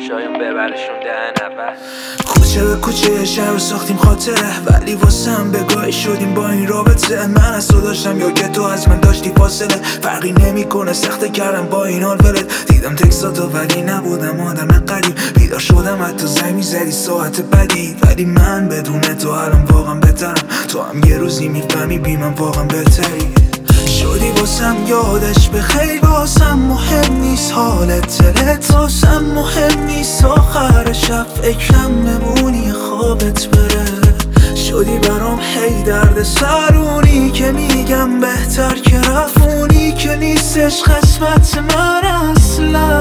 شایم ببرشون دهن اول. کوچه به کوچه شهر رو ساختیم خاطره، ولی واسم بگاهی شدیم با این رابطه. من از تو داشتم یا که تو از من داشتی فاصله، فرقی نمیکنه سخته کردم با این حال ولت. دیدم تکساتو ولی نبودم آدم قریب، بیدار شدم حتی زنگ میزدی ساعت بدی. ولی من بدون تو الان واقعا بهترم، تو هم یه روزی میفهمی بی من واقعا بهتری. شدی واسم یادش بخیر، واسم مهم نیست حالت دلت، واسم مهم نیست آخر شب فکرم بمونی خوابت بره. شدی برام هی درد سرونی که میگم بهتر که رفونی، که نیستش قسمت من اصلا.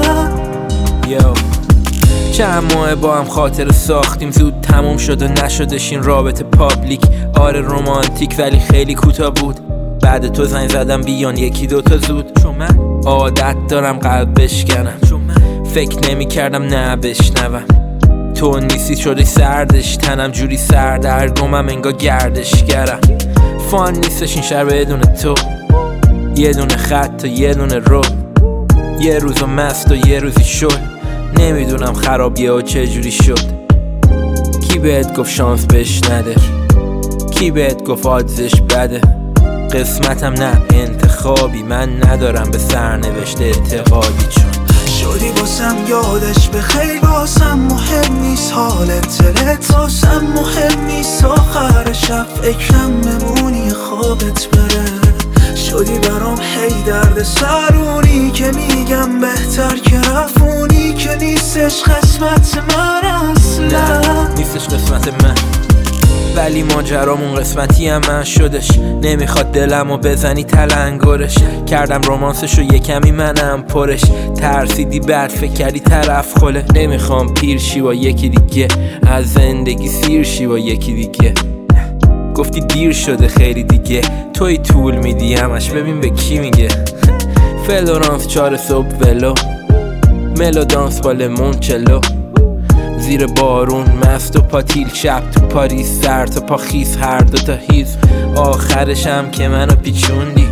چند ماه با هم خاطر ساختیم، زود تموم شد و نشدش این رابطه پابلیک. آره رومانتیک ولی خیلی کوتاه بود، بعد تو زنگ زدم بیان یکی دوتا زود. چون من عادت دارم قلب بشکنم، چون من فکر نمی کردم نه بشنوم. تو نیستی شده سردش تنم، جوری سردرگمم انگار گردشگرم. فان نیستش این شهر بدون تو، یه دونه خط و یه دونه رو، یه روزو مست و یه روزی شد. نمیدونم خرابیه و چه جوری شد. کی بهت گفت شانس بهش نده، کی بهت گفت آدزش بده. قسمتم نه انتخابی، من ندارم به سرنوشت اعتقادی. چون شدی واسم یادش بخیر، واسم مهم نیست حالت دلت، واسم مهم نیست آخر شب فکرم بمونی خوابت بره. شدی برام هی درد سرونی که میگم بهتر که رفونی، که نیستش قسمت من اصلا. نه نیستش قسمت من، ولی ماجرامون قسمتی هم من شدش. نمیخواد دلمو بزنی تلنگرش، کردم رومانسشو یه کمی منم پرش. ترسیدی بعد فکر کردی طرف خله، نمیخوام پیر شی با یکی دیگه، از زندگی سیر شی با یکی دیگه. گفتی دیر شده خیلی دیگه، توی طول میدی همش ببین به کی میگه. فلورانس 4 صبح ولو، ملو دانس با لیمونچلو، زیر بارون مست و پاتیل، شب تو پاریس سر تا پا خیس، هر دوتا هیز. آخرشم که منو پیچوندی،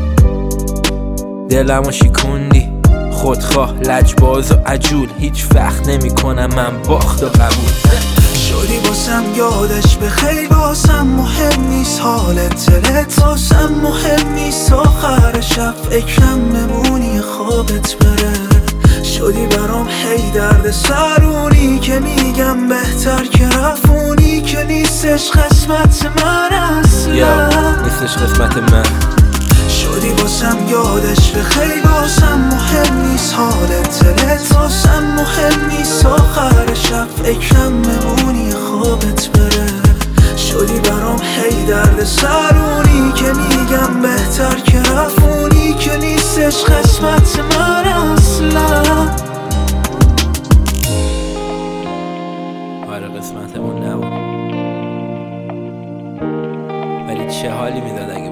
دلمو شیکوندی. خودخواه لجباز و عجول، هیچ وقت نمی کنم من باخت و قبول. شدی واسم یادش بخیر، واسم مهم نیست حالت دلت، واسم مهم نیست آخر شب فکرم بمونی خوابت بره. شدی برام هی درد سرونی که میگم بهتر که رفونی، که نیستش قسمت من اصلا. نیستش قسمت من. شدی واسم یادش بخیر، واسم مهم نیست حالت دلت، واسم مهم نیست آخر شب فکرم بمونی خوابت بره. شدی برام هی درد سرونی که میگم بهتر که رفونی، که نیستش قسمت من اصلا. آره قسمتمون نبود، ولی چه حالی میداد